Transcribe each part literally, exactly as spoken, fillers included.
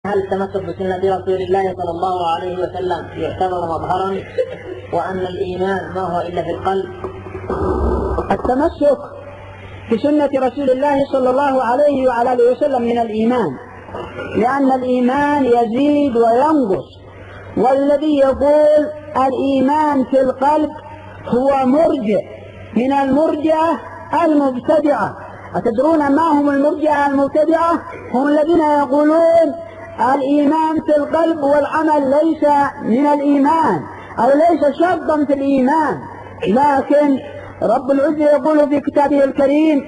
هل التمسك بسنة رسول الله صلى الله عليه وسلم يعتبر مظهرا وأن الإيمان ما هو إلا في القلب؟ التمسك بسنة رسول الله صلى الله عليه وعلى آله وسلم من الإيمان، لأن الإيمان يزيد وينقص، والذي يقول الإيمان في القلب هو مرجئ من المرجئة المبتدعة. أتدرون ما هم المرجئة المبتدعة؟ هم الذين يقولون الإيمان في القلب والعمل ليس من الإيمان أو ليس شرطا في الإيمان، لكن رب العزة يقول في كتابه الكريم: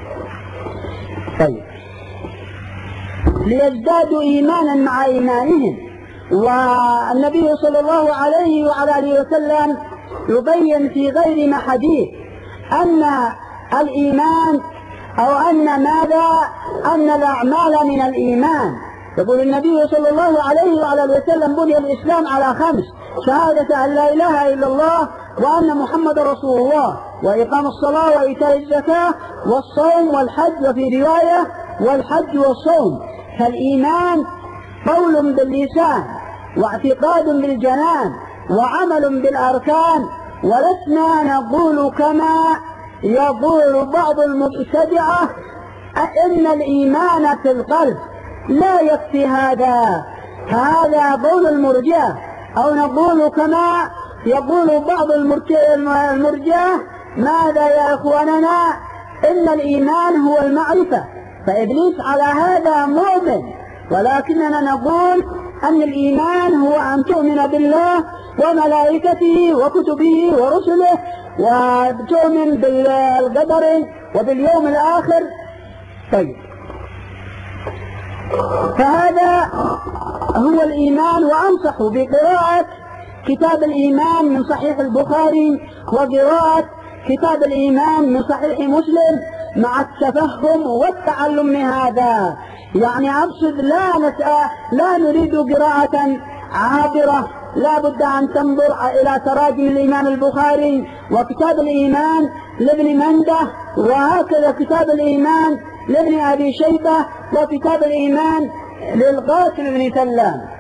طيب ليزدادوا إيمانا مع إيمانهم. والنبي صلى الله عليه وعلى آله وسلم يبين في غير ما حديث أن الإيمان أو أن ماذا أن الأعمال من الإيمان. يقول النبي صلى الله عليه وعلى آله وسلم: بني الإسلام على خمس: شهادة أن لا إله إلا الله وأن محمد رسول الله، وإقام الصلاة وإيتاء الزكاة والصوم والحج، وفي رواية والحج والصوم. فالإيمان قول باللسان واعتقاد بالجنان وعمل بالأركان، ولسنا نقول كما يقول بعض المبتدعة إن الإيمان في القلب. لا يكفي هذا، هذا قول المرجئة. أو نقول كما يقول بعض المرجئة: ماذا يا إخواننا؟ إن الإيمان هو المعرفة. فإبليس على هذا مؤمن، ولكننا نقول أن الإيمان هو أن تؤمن بالله وملائكته وكتبه ورسله، وتؤمن بالقدر وباليوم الآخر. طيب، فهذا هو الإيمان. وأنصح بقراءة كتاب الإيمان من صحيح البخاري وقراءة كتاب الإيمان من صحيح مسلم مع التفهم والتعلم من هذا. يعني أقصد لا نسأل لا نريد قراءة عابرة، لا بد أن تنظر إلى تراجم الإمام البخاري وكتاب الإيمان لابن منده، وهكذا كتاب الإيمان لابن أبي شيبة، وكتاب الإيمان للقاسم بن سلام.